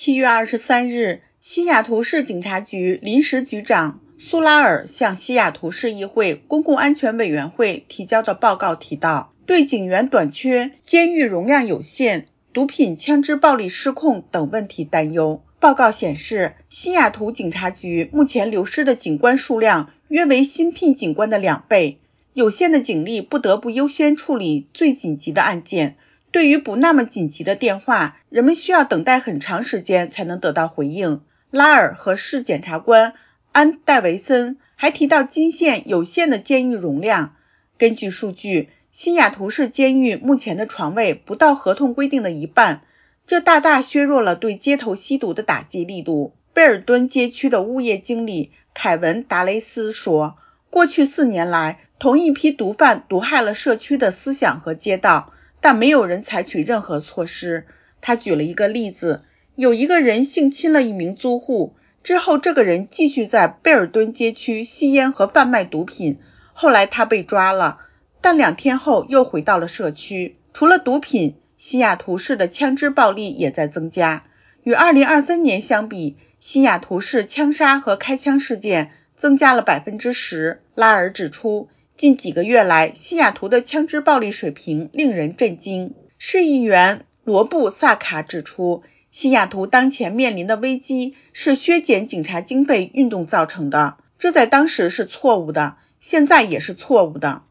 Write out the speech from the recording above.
7月23日，西雅图市警察局临时局长苏拉尔向西雅图市议会公共安全委员会提交的报告提到，对警员短缺、监狱容量有限、毒品、枪支暴力失控等问题担忧。报告显示，西雅图警察局目前流失的警官数量约为新聘警官的2倍，有限的警力不得不优先处理最紧急的案件。对于不那么紧急的电话，人们需要等待很长时间才能得到回应。拉尔和市检察官安戴维森还提到金县有限的监狱容量。根据数据，西雅图市监狱目前的床位不到合同规定的一半，这大大削弱了对街头吸毒的打击力度。贝尔敦街区的物业经理凯文·达雷斯说，过去4年来，同一批毒贩毒害了社区的思想和街道，但没有人采取任何措施。他举了一个例子，有一个人性侵了一名租户，之后这个人继续在贝尔敦街区吸烟和贩卖毒品，后来他被抓了，但2天后又回到了社区。除了毒品，西雅图市的枪支暴力也在增加。与2023年相比，西雅图市枪杀和开枪事件增加了 10%。 拉尔指出，近几个月来，西雅图的枪支暴力水平令人震惊。市议员罗布·萨卡指出，西雅图当前面临的危机是削减警察经费运动造成的，这在当时是错误的，现在也是错误的。